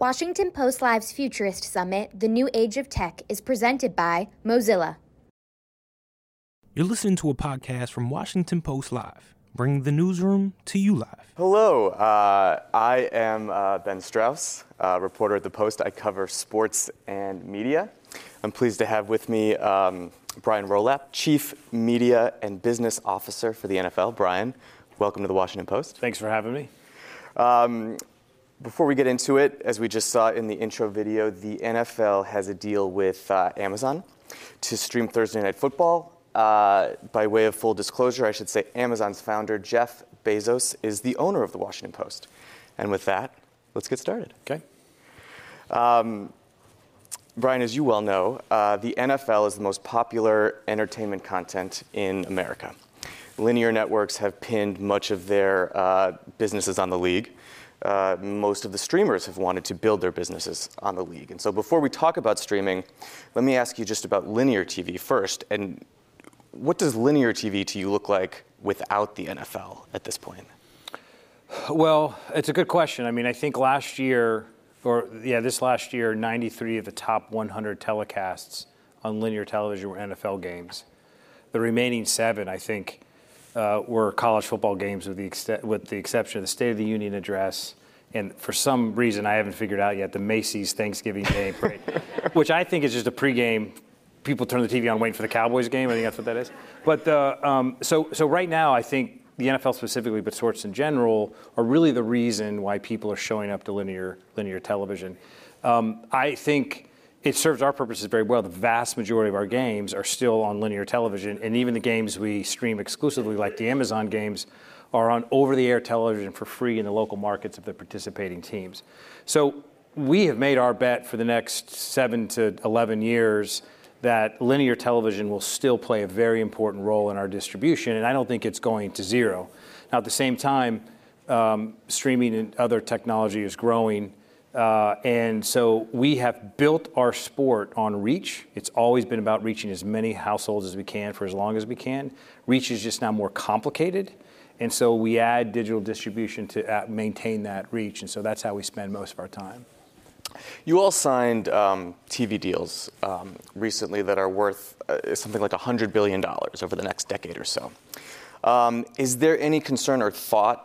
Washington Post Live's Futurist Summit, The New Age of Tech, is presented by Mozilla. You're listening to a podcast from Washington Post Live, bringing the newsroom to you live. Hello, I am Ben Strauss, reporter at The Post. I cover sports and media. I'm pleased to have with me Brian Rolapp, Chief Media and Business Officer for the NFL. Brian, welcome to the Washington Post. Thanks for having me. Before we get into it, as we just saw in the intro video, the NFL has a deal with Amazon to stream Thursday Night Football. By way of full disclosure, I should say Amazon's founder, Jeff Bezos, is the owner of the Washington Post. And with that, let's get started. Okay. Brian, as you well know, the NFL is the most popular entertainment content in America. Linear networks have pinned much of their businesses on the league. Most of the streamers have wanted to build their businesses on the league. And so before we talk about streaming, let me ask you just about linear TV first. And what does linear TV to you look like without the NFL at this point? Well, it's a good question. I mean, I think this last year, 93 of the top 100 telecasts on linear television were NFL games. The remaining 7, I think, were college football games with the exception of the State of the Union address, and for some reason I haven't figured out yet, the Macy's Thanksgiving Day parade, which I think is just a pregame. People turn the TV on waiting for the Cowboys game. I think that's what that is. But so right now, I think the NFL specifically, but sports in general, are really the reason why people are showing up to linear television. I think it serves our purposes very well. The vast majority of our games are still on linear television, and even the games we stream exclusively, like the Amazon games, are on over-the-air television for free in the local markets of the participating teams. So we have made our bet for the next 7 to 11 years that linear television will still play a very important role in our distribution, and I don't think it's going to zero. Now, at the same time, streaming and other technology is growing, and so we have built our sport on reach. It's always been about reaching as many households as we can for as long as we can. Reach is just now more complicated, and so we add digital distribution to maintain that reach, and so that's how we spend most of our time. You all signed TV deals recently that are worth something like $100 billion over the next decade or so. Is there any concern or thought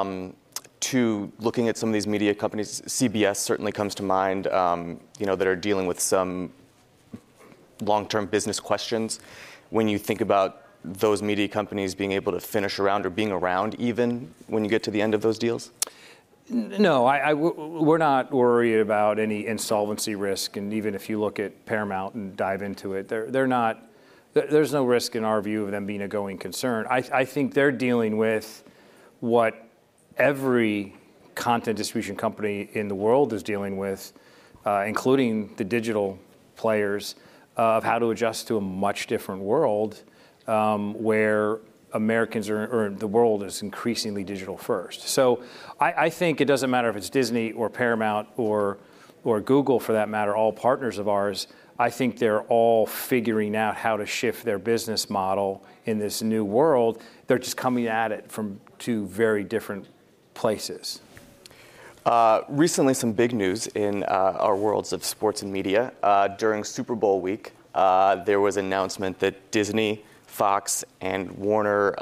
to looking at some of these media companies? CBS certainly comes to mind, that are dealing with some long-term business questions. When you think about those media companies being able to finish around or being around even when you get to the end of those deals? No, we're not worried about any insolvency risk. And even if you look at Paramount and dive into it, they're not. There's no risk in our view of them being a going concern. I think they're dealing with what every content distribution company in the world is dealing with, including the digital players, of how to adjust to a much different world where Americans or the world is increasingly digital first. So I think it doesn't matter if it's Disney or Paramount or Google, for that matter, all partners of ours. I think they're all figuring out how to shift their business model in this new world. They're just coming at it from 2 very different places. Recently, some big news in our worlds of sports and media. During Super Bowl week, there was an announcement that Disney, Fox, and Warner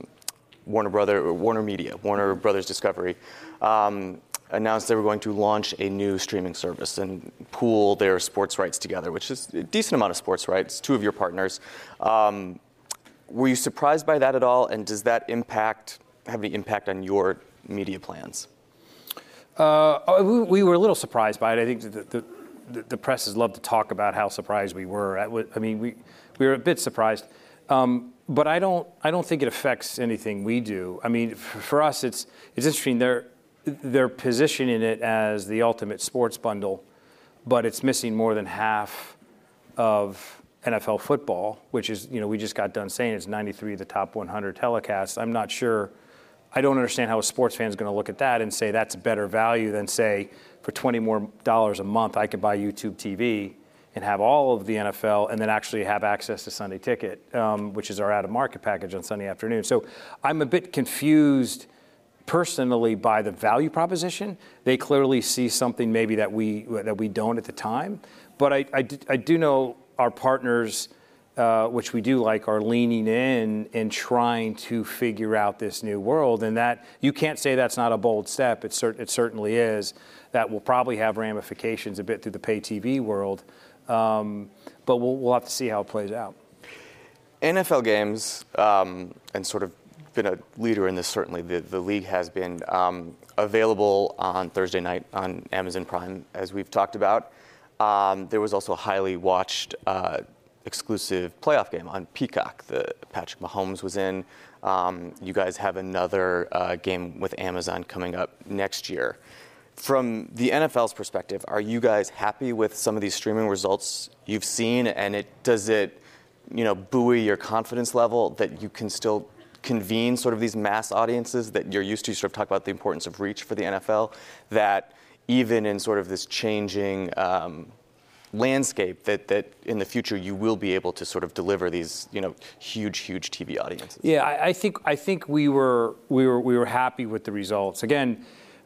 Brothers Discovery announced they were going to launch a new streaming service and pool their sports rights together, which is a decent amount of sports rights, 2 of your partners. Were you surprised by that at all, and does that have any impact on your media plans? We were a little surprised by it. I think the press has loved to talk about how surprised we were. We were a bit surprised. But I don't think it affects anything we do. I mean, for us, it's interesting. They're positioning it as the ultimate sports bundle, but it's missing more than half of NFL football, which is, we just got done saying it's 93 of the top 100 telecasts. I'm not sure. I don't understand how a sports fan is going to look at that and say that's better value than, say, for $20 more a month, I could buy YouTube TV and have all of the NFL and then actually have access to Sunday Ticket, which is our out-of-market package on Sunday afternoon. So I'm a bit confused personally buy the value proposition. They clearly see something maybe that we don't at the time. But I do know our partners, which we do like, are leaning in and trying to figure out this new world. And that you can't say that's not a bold step. It certainly is. That will probably have ramifications a bit through the pay TV world. But we'll have to see how it plays out. NFL games, and sort of been a leader in this, certainly. The league has been available on Thursday night on Amazon Prime, as we've talked about. There was also a highly watched exclusive playoff game on Peacock that Patrick Mahomes was in. You guys have another game with Amazon coming up next year. From the NFL's perspective, are you guys happy with some of these streaming results you've seen? And does it buoy your confidence level that you can still convene sort of these mass audiences that you're used to? You sort of talk about the importance of reach for the NFL, that even in sort of this changing landscape, that in the future you will be able to sort of deliver these huge TV audiences. Yeah, I think we were happy with the results. Again,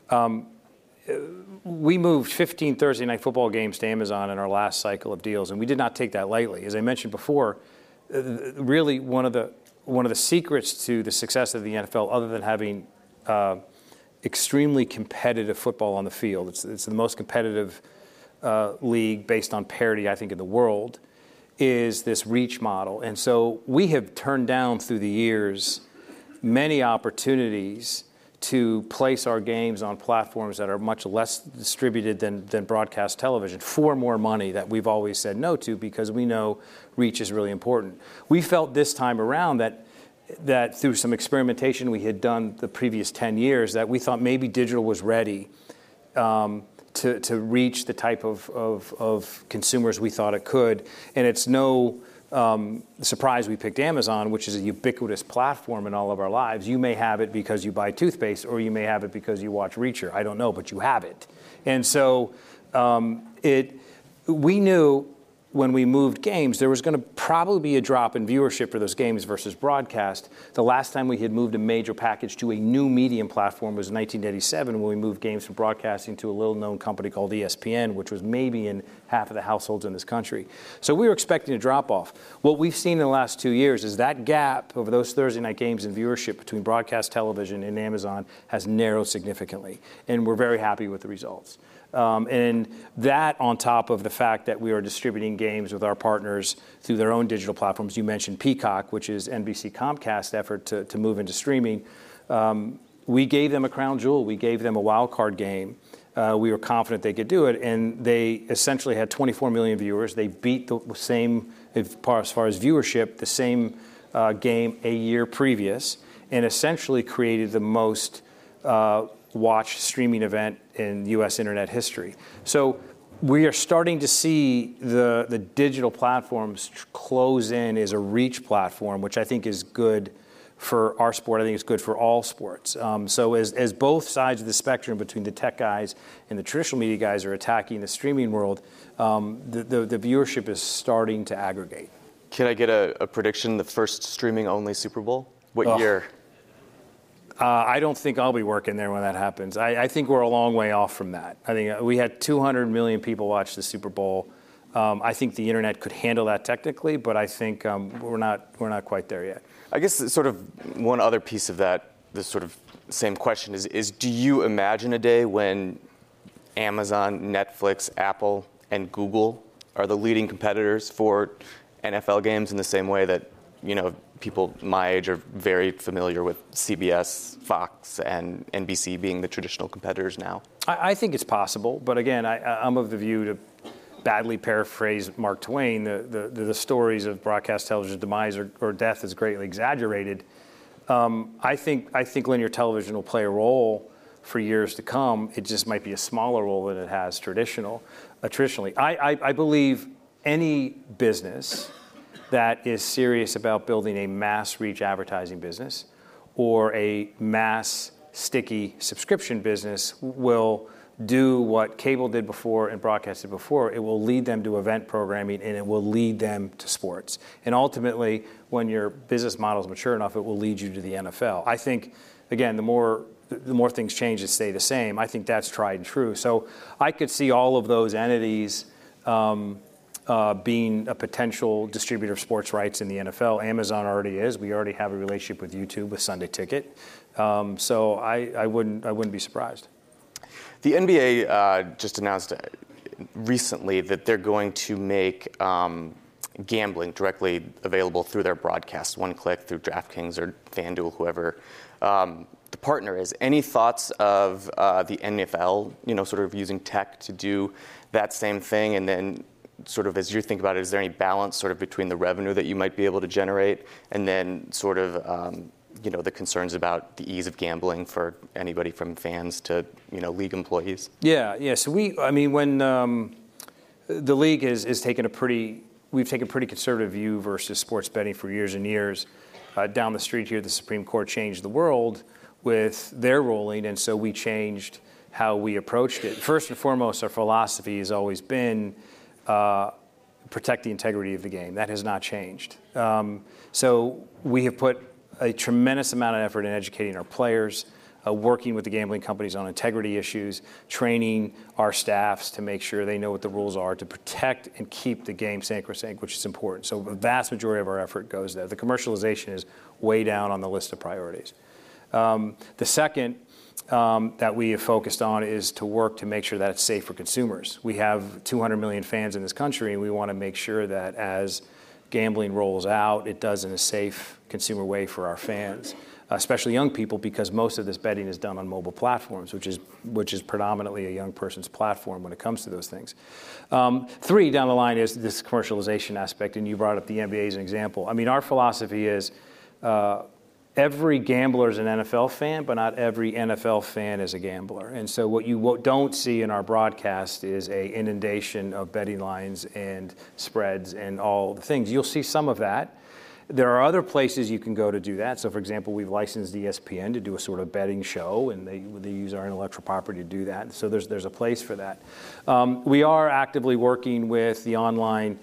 we moved 15 Thursday night football games to Amazon in our last cycle of deals, and we did not take that lightly. As I mentioned before, really one of the secrets to the success of the NFL, other than having extremely competitive football on the field, it's the most competitive league based on parity, I think, in the world, is this reach model. And so we have turned down through the years many opportunities to place our games on platforms that are much less distributed than broadcast television for more money that we've always said no to, because we know reach is really important. We felt this time around that through some experimentation we had done the previous 10 years, that we thought maybe digital was ready to reach the type of consumers we thought it could. And it's no surprise we picked Amazon, which is a ubiquitous platform in all of our lives. You may have it because you buy toothpaste, or you may have it because you watch Reacher. I don't know, but you have it. And so we knew when we moved games, there was going to probably be a drop in viewership for those games versus broadcast. The last time we had moved a major package to a new medium platform was 1987, when we moved games from broadcasting to a little-known company called ESPN, which was maybe in half of the households in this country. So we were expecting a drop-off. What we've seen in the last 2 years is that gap over those Thursday night games in viewership between broadcast television and Amazon has narrowed significantly, and we're very happy with the results. And that, on top of the fact that we are distributing games with our partners through their own digital platforms. You mentioned Peacock, which is NBC Comcast effort to move into streaming. We gave them a crown jewel. We gave them a wild card game. We were confident they could do it, and they essentially had 24 million viewers. They beat the same, as far as viewership, the same game a year previous, and essentially created the most watched streaming event in U.S. internet history. So we are starting to see the digital platforms close in as a reach platform, which I think is good for our sport. I think it's good for all sports. So as both sides of the spectrum between the tech guys and the traditional media guys are attacking the streaming world, the viewership is starting to aggregate. Can I get a prediction? The first streaming-only Super Bowl? What year? I don't think I'll be working there when that happens. I think we're a long way off from that. I think we had 200 million people watch the Super Bowl. I think the internet could handle that technically, but I think we're not quite there yet. I guess sort of one other piece of that, this sort of same question is do you imagine a day when Amazon, Netflix, Apple, and Google are the leading competitors for NFL games in the same way that, people my age are very familiar with CBS, Fox, and NBC being the traditional competitors now? I think it's possible, but again, I'm of the view, to badly paraphrase Mark Twain, the stories of broadcast television's demise or death is greatly exaggerated. I think linear television will play a role for years to come. It just might be a smaller role than it has traditionally. I believe any business that is serious about building a mass reach advertising business or a mass sticky subscription business will do what cable did before and broadcast did before. It will lead them to event programming, and it will lead them to sports. And ultimately, when your business model is mature enough, it will lead you to the NFL. I think, again, the more the more things change and stay the same. I think that's tried and true. So I could see all of those entities being a potential distributor of sports rights in the NFL. Amazon already is. We already have a relationship with YouTube with Sunday Ticket. So I wouldn't be surprised. The NBA just announced recently that they're going to make gambling directly available through their broadcast, one click through DraftKings or FanDuel, whoever the partner is. Any thoughts of the NFL, sort of using tech to do that same thing? And then sort of as you think about it, is there any balance sort of between the revenue that you might be able to generate and then sort of the concerns about the ease of gambling for anybody from fans to, league employees? Yeah. So when the league has taken we've taken a pretty conservative view versus sports betting for years and years. Down the street here, the Supreme Court changed the world with their ruling, and so we changed how we approached it. First and foremost, our philosophy has always been protect the integrity of the game. That has not changed. So we have put a tremendous amount of effort in educating our players, working with the gambling companies on integrity issues, training our staffs to make sure they know what the rules are to protect and keep the game sacrosanct, which is important. So the vast majority of our effort goes there. The commercialization is way down on the list of priorities. The second that we have focused on is to work to make sure that it's safe for consumers. We have 200 million fans in this country, and we want to make sure that as gambling rolls out, it does in a safe consumer way for our fans, especially young people, because most of this betting is done on mobile platforms, which is predominantly a young person's platform when it comes to those things. 3 down the line is this commercialization aspect, and you brought up the NBA as an example. I mean, our philosophy is every gambler is an NFL fan, but not every NFL fan is a gambler. And so what you don't see in our broadcast is a inundation of betting lines and spreads and all the things. You'll see some of that. There are other places you can go to do that. So, for example, we've licensed ESPN to do a sort of betting show, and they use our intellectual property to do that. So there's a place for that. We are actively working with the online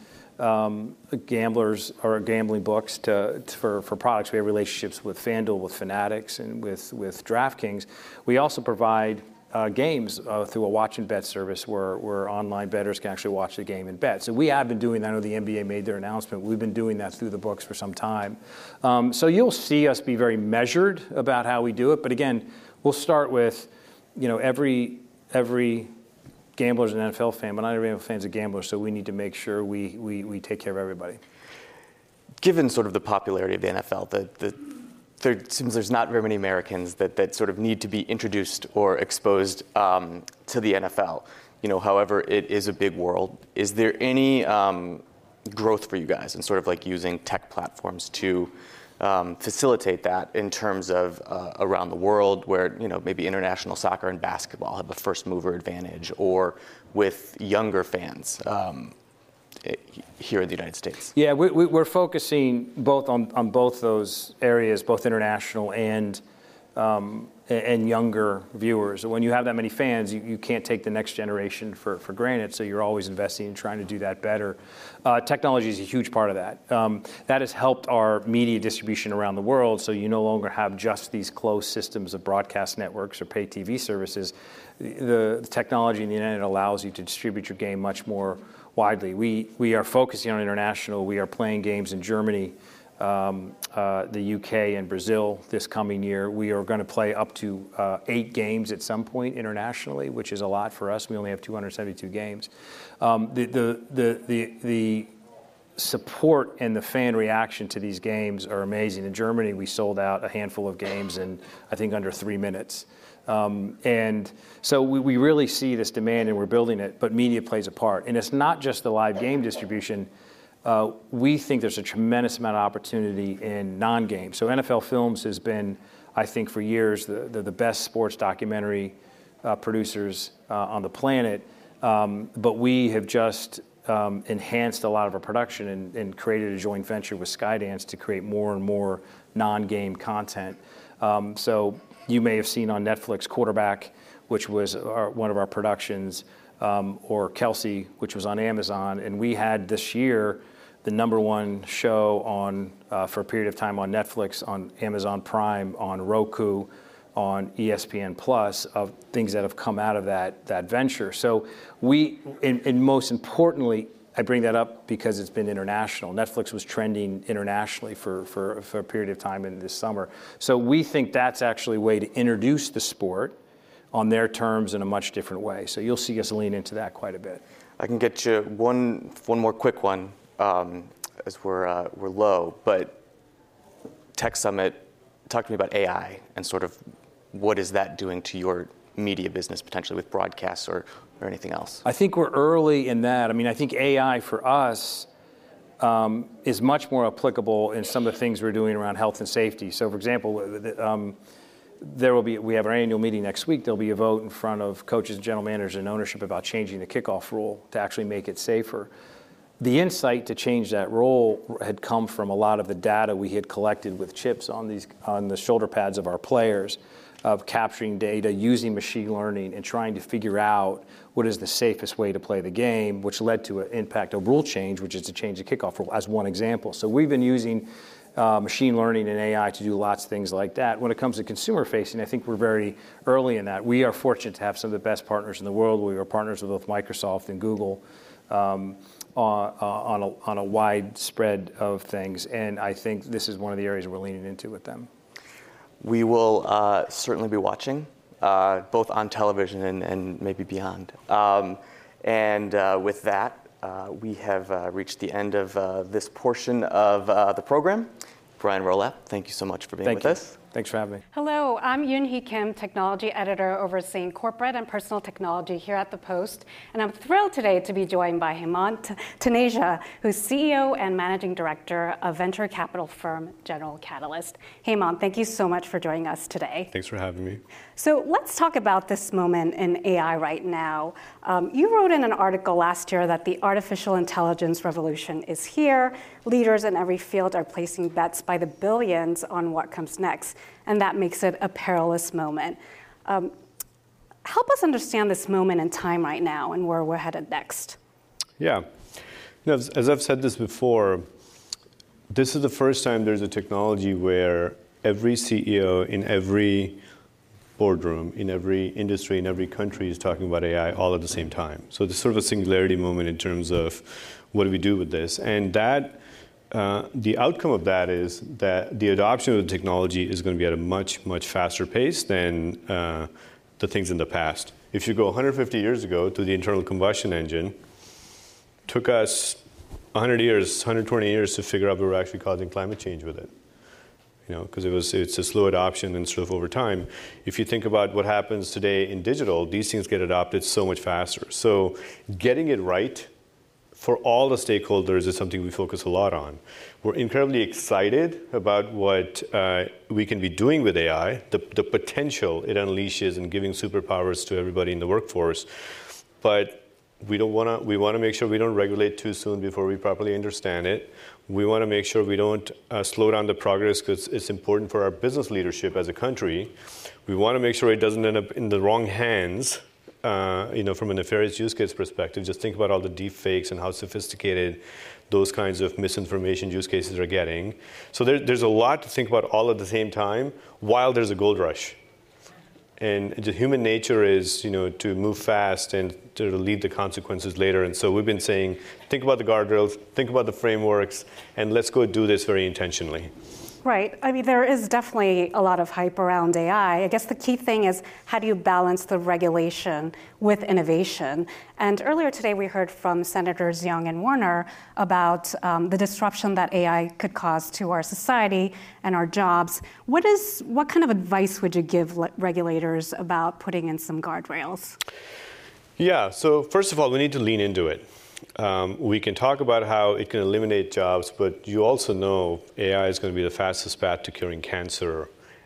gamblers or gambling books for products. We have relationships with FanDuel, with Fanatics, and with DraftKings. We also provide games through a watch and bet service where online bettors can actually watch the game and bet. So we have been doing that. I know the NBA made their announcement. We've been doing that through the books for some time. So you'll see us be very measured about how we do it. But again, we'll start with, every gambler's an NFL fan, but not every NFL fan's a gambler. So we need to make sure we take care of everybody. Given sort of the popularity of the NFL, it seems there's not very many Americans that sort of need to be introduced or exposed to the NFL. However, it is a big world. Is there any growth for you guys in sort of like using tech platforms to facilitate that in terms of around the world where, maybe international soccer and basketball have a first mover advantage, or with younger fans here in the United States? Yeah, we're focusing both on both those areas, both international and younger viewers. When you have that many fans, you can't take the next generation for granted, so you're always investing in trying to do that better. Technology is a huge part of that. That has helped our media distribution around the world, so you no longer have just these closed systems of broadcast networks or pay TV services. The technology in the internet allows you to distribute your game much more widely. We are focusing on international. We are playing games in Germany, the UK, and Brazil this coming year. We are going to play up to 8 games at some point internationally, which is a lot for us. We only have 272 games. The support and the fan reaction to these games are amazing. In Germany, we sold out a handful of games in, I think, under 3 minutes. And so we really see this demand, and we're building it, but media plays a part. And it's not just the live game distribution. We think there's a tremendous amount of opportunity in non-game. So NFL Films has been, I think, for years, the best sports documentary producers on the planet. But we have just enhanced a lot of our production and created a joint venture with Skydance to create more and more non-game content. So you may have seen on Netflix Quarterback, which was one of our productions, or Kelsey, which was on Amazon. And we had this year the #1 show on for a period of time on Netflix, on Amazon Prime, on Roku, on ESPN Plus of things that have come out of that venture. So and most importantly, I bring that up because it's been international. Netflix was trending internationally for a period of time in this summer. So we think that's actually a way to introduce the sport on their terms in a much different way. So you'll see us lean into that quite a bit. I can get you one more quick one as we're low, but Tech Summit, talk to me about AI and sort of what is that doing to your media business potentially with broadcasts or anything else? I think we're early in that. I mean, I think AI for us is much more applicable in some of the things we're doing around health and safety. So, for example, we have our annual meeting next week. There'll be a vote in front of coaches and general managers and ownership about changing the kickoff rule to actually make it safer. The insight to change that rule had come from a lot of the data we had collected with chips on the shoulder pads of our players, of capturing data, using machine learning, and trying to figure out what is the safest way to play the game, which led to an impact, a rule change, which is to change the kickoff rule, as one example. So we've been using machine learning and AI to do lots of things like that. When it comes to consumer facing, I think we're very early in that. We are fortunate to have some of the best partners in the world. We are partners with both Microsoft and Google on a wide spread of things. And I think this is one of the areas we're leaning into with them. We will certainly be watching, both on television and maybe beyond. With that, we have reached the end of this portion of the program. Brian Rolapp, thank you so much for being with us. Thanks for having me. Hello, I'm Yoon Hee Kim, technology editor overseeing corporate and personal technology here at The Post. And I'm thrilled today to be joined by Hemant Taneja, who's CEO and managing director of venture capital firm General Catalyst. Hemant, thank you so much for joining us today. Thanks for having me. So let's talk about this moment in AI right now. You wrote in an article last year that the artificial intelligence revolution is here. Leaders in every field are placing bets by the billions on what comes next, and that makes it a perilous moment. Help us understand this moment in time right now and where we're headed next. Yeah. As I've said this before, this is the first time there's a technology where every CEO in every boardroom, in every industry, in every country is talking about AI all at the same time. So there's sort of a singularity moment in terms of what do we do with this. And that the outcome of that is that the adoption of the technology is going to be at a much, much faster pace than the things in the past. If you go 150 years ago to the internal combustion engine, took us 100 years, 120 years to figure out we were actually causing climate change with it. Because it's a slow adoption and sort of over time. If you think about what happens today in digital, these things get adopted so much faster. So getting it right for all the stakeholders is something we focus a lot on. We're incredibly excited about what we can be doing with AI, the potential it unleashes in giving superpowers to everybody in the workforce. But we want to make sure we don't regulate too soon before we properly understand it. We want to make sure we don't slow down the progress because it's important for our business leadership as a country. We want to make sure it doesn't end up in the wrong hands, from a nefarious use case perspective. Just think about all the deep fakes and how sophisticated those kinds of misinformation use cases are getting. So there's a lot to think about all at the same time while there's a gold rush. And the human nature is, to move fast and to lead the consequences later. And so we've been saying, think about the guardrails, think about the frameworks, and let's go do this very intentionally. Right. I mean, there is definitely a lot of hype around AI. I guess the key thing is how do you balance the regulation with innovation? And earlier today, we heard from Senators Young and Warner about the disruption that AI could cause to our society and our jobs. What kind of advice would you give regulators about putting in some guardrails? Yeah. So first of all, we need to lean into it. We can talk about how it can eliminate jobs, but you also know AI is going to be the fastest path to curing cancer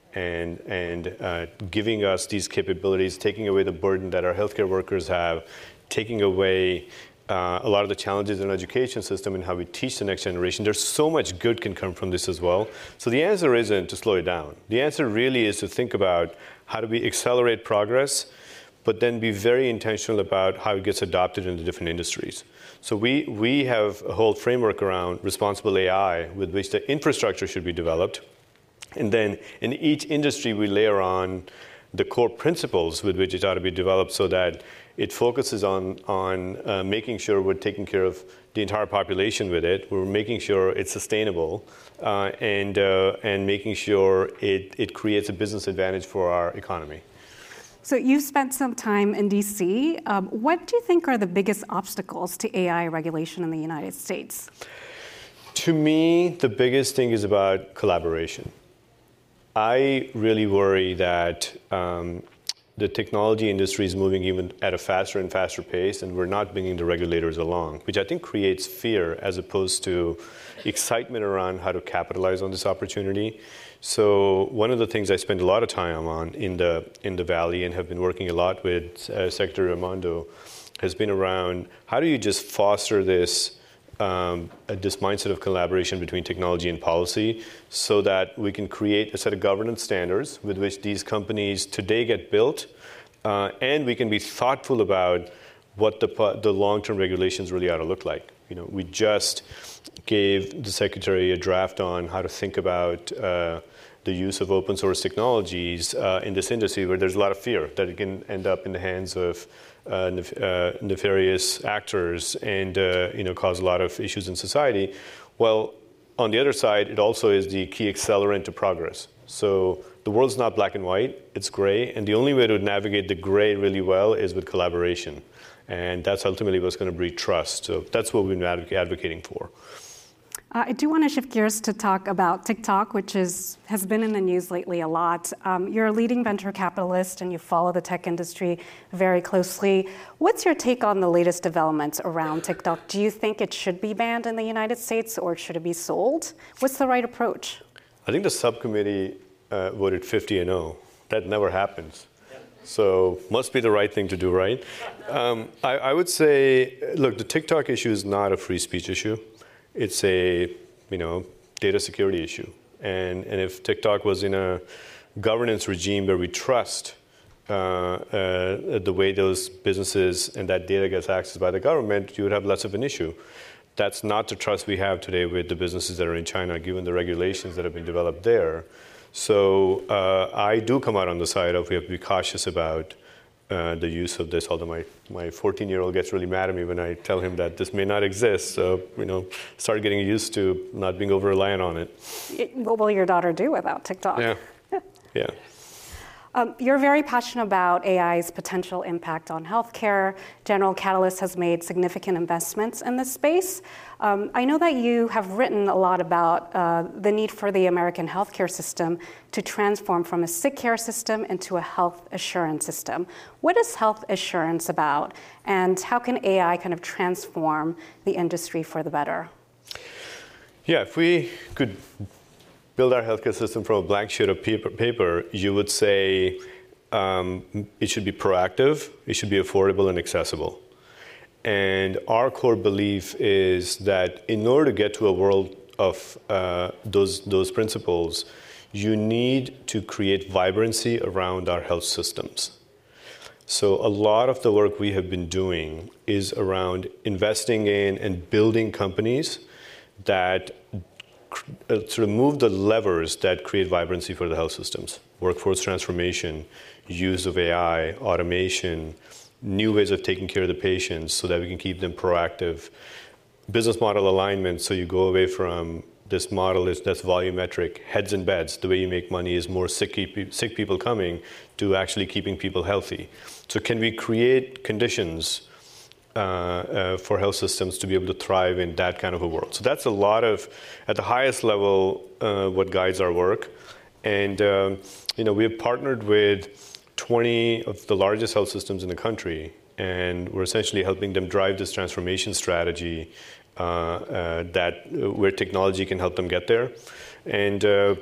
and giving us these capabilities, taking away the burden that our healthcare workers have, taking away a lot of the challenges in the education system and how we teach the next generation. There's so much good can come from this as well. So the answer isn't to slow it down. The answer really is to think about how do we accelerate progress, but then be very intentional about how it gets adopted into different industries. So we have a whole framework around responsible AI with which the infrastructure should be developed. And then in each industry, we layer on the core principles with which it ought to be developed so that it focuses on making sure we're taking care of the entire population with it. We're making sure it's sustainable and making sure it creates a business advantage for our economy. So you've spent some time in DC. What do you think are the biggest obstacles to AI regulation in the United States? To me, the biggest thing is about collaboration. I really worry that the technology industry is moving even at a faster and faster pace, and we're not bringing the regulators along, which I think creates fear as opposed to excitement around how to capitalize on this opportunity. So one of the things I spend a lot of time on in the Valley and have been working a lot with Secretary Raimondo has been around how do you just foster this mindset of collaboration between technology and policy so that we can create a set of governance standards with which these companies today get built, and we can be thoughtful about what the long-term regulations really ought to look like. You know, we just gave the Secretary a draft on how to think about the use of open source technologies in this industry where there's a lot of fear that it can end up in the hands of nefarious actors and cause a lot of issues in society. Well, on the other side, it also is the key accelerant to progress. So the world's not black and white, it's gray, and the only way to navigate the gray really well is with collaboration. And that's ultimately what's going to breed trust. So that's what we've been advocating for. I do want to shift gears to talk about TikTok, which has been in the news lately a lot. You're a leading venture capitalist and you follow the tech industry very closely. What's your take on the latest developments around TikTok? Do you think it should be banned in the United States or should it be sold? What's the right approach? I think the subcommittee voted 50-0. That never happens. So must be the right thing to do, right? I would say, look, the TikTok issue is not a free speech issue. It's a data security issue. And if TikTok was in a governance regime where we trust the way those businesses and that data gets accessed by the government, you would have less of an issue. That's not the trust we have today with the businesses that are in China, given the regulations that have been developed there. So I do come out on the side of we have to be cautious about the use of this, although my 14-year-old gets really mad at me when I tell him that this may not exist. So, start getting used to not being over-reliant on it. What will your daughter do without TikTok? Yeah. You're very passionate about AI's potential impact on healthcare. General Catalyst has made significant investments in this space. I know that you have written a lot about the need for the American healthcare system to transform from a sick care system into a health assurance system. What is health assurance about, and how can AI kind of transform the industry for the better? Yeah, if we could build our healthcare system from a blank sheet of paper, you would say it should be proactive, it should be affordable and accessible. And our core belief is that in order to get to a world of those principles, you need to create vibrancy around our health systems. So a lot of the work we have been doing is around investing in and building companies that sort of move the levers that create vibrancy for the health systems. Workforce transformation, use of AI, automation, new ways of taking care of the patients so that we can keep them proactive. Business model alignment, so you go away from this model that's volumetric, heads and beds. The way you make money is more sick people coming to actually keeping people healthy. So can we create conditions for health systems to be able to thrive in that kind of a world? So that's a lot of, at the highest level, what guides our work. And we have partnered with 20 of the largest health systems in the country, and we're essentially helping them drive this transformation strategy where technology can help them get there. And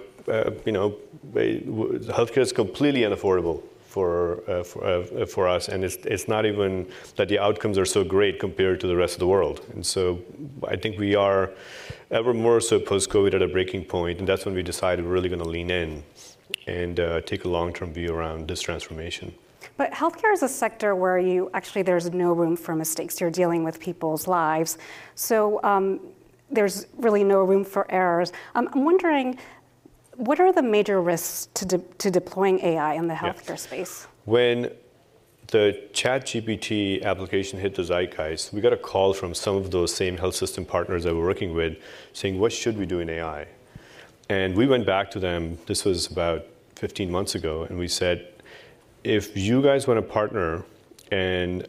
healthcare is completely unaffordable for us, and it's not even that the outcomes are so great compared to the rest of the world. And so I think we are ever more so post-COVID at a breaking point, and that's when we decided we're really going to lean in and take a long-term view around this transformation. But healthcare is a sector where there's no room for mistakes. You're dealing with people's lives. So there's really no room for errors. I'm wondering, What are the major risks to deploying AI in the healthcare space? When the ChatGPT application hit the zeitgeist, we got a call from some of those same health system partners that we're working with saying, what should we do in AI? And we went back to them, this was about 15 months ago, and we said, if you guys want to partner and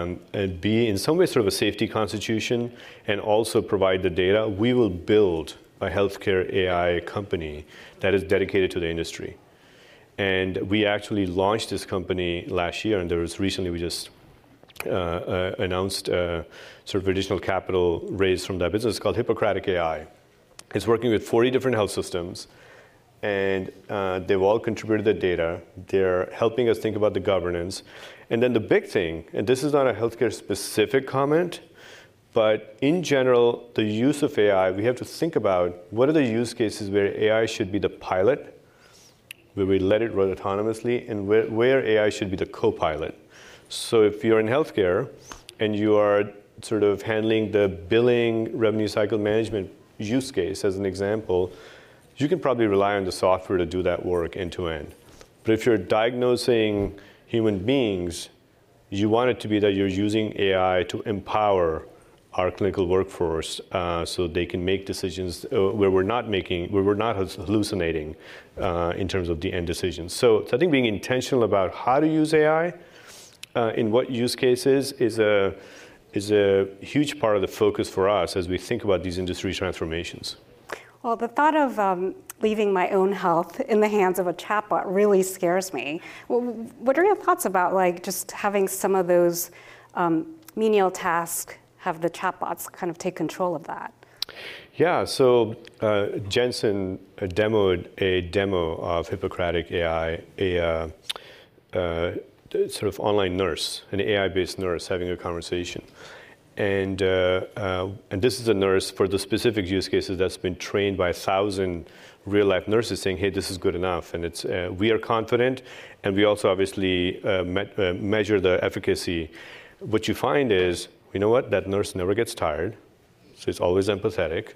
be in some way sort of a safety constitution and also provide the data, we will build a healthcare AI company that is dedicated to the industry. And we actually launched this company last year, and there was recently we just announced sort of additional capital raised from that business called Hippocratic AI. It's working with 40 different health systems, and they've all contributed their data. They're helping us think about the governance. And then the big thing, and this is not a healthcare specific comment, but in general, the use of AI, we have to think about what are the use cases where AI should be the pilot, where we let it run autonomously, and where AI should be the co-pilot. So if you're in healthcare and you are sort of handling the billing revenue cycle management use case as an example, you can probably rely on the software to do that work end to end. But if you're diagnosing human beings, you want it to be that you're using AI to empower our clinical workforce so they can make decisions where we're not hallucinating in terms of the end decisions. So I think being intentional about how to use AI in what use cases is a huge part of the focus for us as we think about these industry transformations. Well, the thought of leaving my own health in the hands of a chatbot really scares me. What are your thoughts about like just having some of those menial tasks, have the chatbots kind of take control of that? Yeah, so Jensen demoed a demo of Hippocratic AI, a sort of online nurse, an AI-based nurse having a conversation. And this is a nurse for the specific use cases that's been trained by 1,000 real-life nurses saying, hey, this is good enough. And it's we are confident, and we also obviously measure the efficacy. What you find is, you know what, that nurse never gets tired, so it's always empathetic.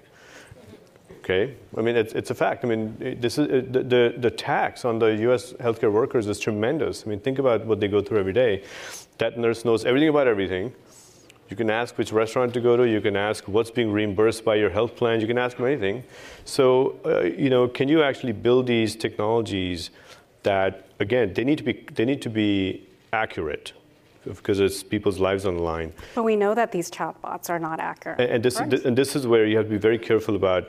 Okay, I mean, it's a fact. I mean, this is the tax on the U.S. healthcare workers is tremendous. I mean, think about what they go through every day. That nurse knows everything about everything. You can ask which restaurant to go to. You can ask what's being reimbursed by your health plan. You can ask them anything. So, can you actually build these technologies that, again, they need to be accurate because it's people's lives on the line. But we know that these chatbots are not accurate. And this is where you have to be very careful about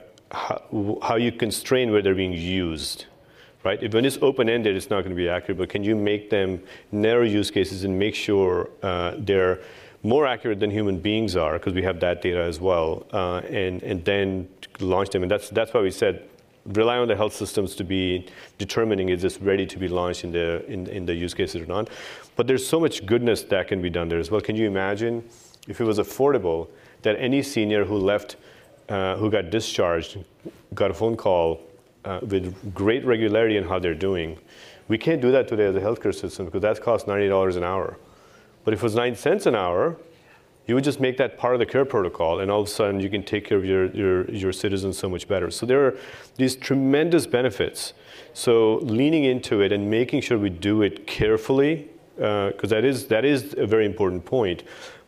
how you constrain where they're being used. Right? If when it's open-ended, it's not going to be accurate. But can you make them narrow use cases and make sure they're more accurate than human beings are, because we have that data as well, and then launch them. And that's why we said rely on the health systems to be determining is this ready to be launched in the use cases or not. But there's so much goodness that can be done there as well. Can you imagine if it was affordable that any senior who left, who got discharged, got a phone call with great regularity on how they're doing? We can't do that today as a healthcare system because that costs $90 an hour. But if it was 9 cents an hour, you would just make that part of the care protocol, and all of a sudden you can take care of your citizens so much better. So there are these tremendous benefits. So leaning into it and making sure we do it carefully, because that is a very important point.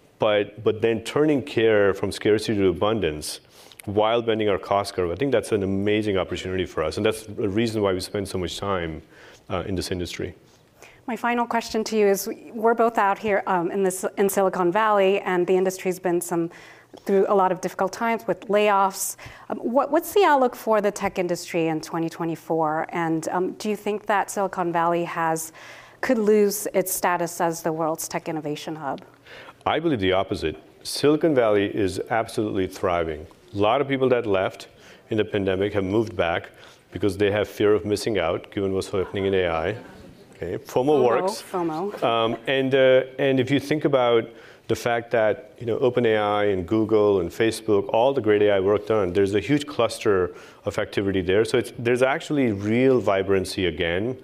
But then turning care from scarcity to abundance while bending our cost curve, I think that's an amazing opportunity for us, and that's a reason why we spend so much time in this industry. My final question to you is, we're both out here in Silicon Valley, and the industry's been through a lot of difficult times with layoffs. What's the outlook for the tech industry in 2024? And do you think that Silicon Valley could lose its status as the world's tech innovation hub? I believe the opposite. Silicon Valley is absolutely thriving. A lot of people that left in the pandemic have moved back because they have fear of missing out, given what's happening in AI. Okay. FOMO works. FOMO. And if you think about the fact that OpenAI and Google and Facebook, all the great AI work done, there's a huge cluster of activity there. So there's actually real vibrancy again,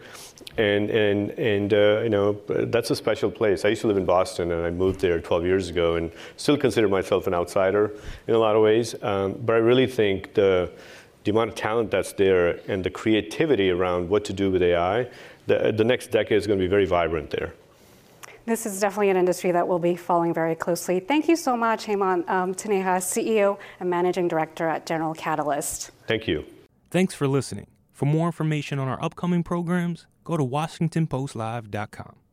and that's a special place. I used to live in Boston, and I moved there 12 years ago, and still consider myself an outsider in a lot of ways. But I really think the the amount of talent that's there and the creativity around what to do with AI, the next decade is going to be very vibrant there. This is definitely an industry that we'll be following very closely. Thank you so much, Hemant Taneja, CEO and Managing Director at General Catalyst. Thank you. Thanks for listening. For more information on our upcoming programs, go to WashingtonPostLive.com.